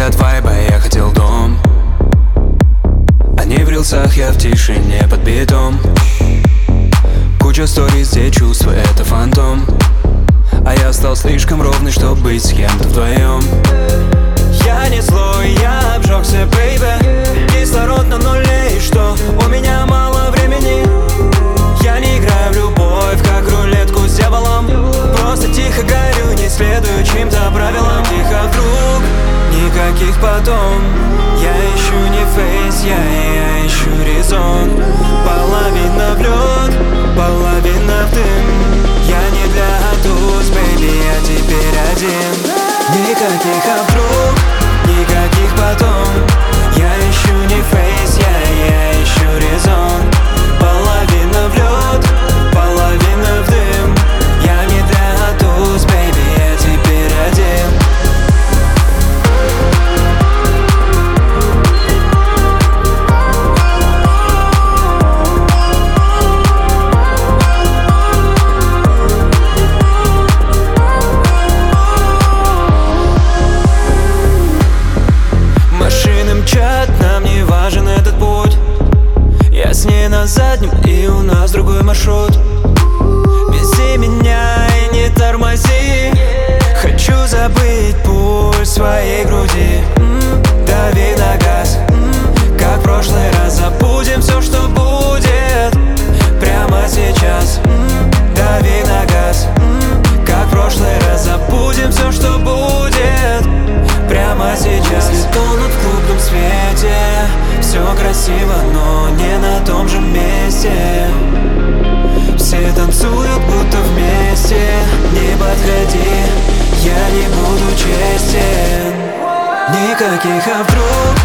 от вайба я хотел дом, а не в рилсах, я в тишине под битом. Куча сториз, где чувства — это фантом, а я стал слишком ровный, чтобы быть с кем-то вдвоем. Я не злой, я обжегся, бейбе. Кислород на нуле, и что? У меня мало времени. Я не играю в любовь, как рулетку с дьяволом. Просто тихо горю, не следую чьим-то правилам. Тихо вдруг, никаких потом. Я ищу не фейс, я ищу резон. Половина в лед, половина в дым. Я не для туз, бэйби, я теперь один. Никаких а вдруг, никаких потом. Я ищу не фейс, я ищу резон. Половина в лед, половина в дым. Я не для туз, бэйби, я теперь один. Нам не важен этот путь. Я с ней на заднем, и у нас другой маршрут. Вези меня и не тормози. Хочу забыть пульс своей груди. Дави на газ, как в прошлый раз. Забудем все, что будет прямо сейчас. Дави на газ, как в прошлый раз. Забудем все, что будет прямо сейчас. Мысли тонут в клубном свете. Все красиво, но не на том же месте. Все танцуют, будто вместе. Не подходи, я не буду честен. Никаких а вдруг,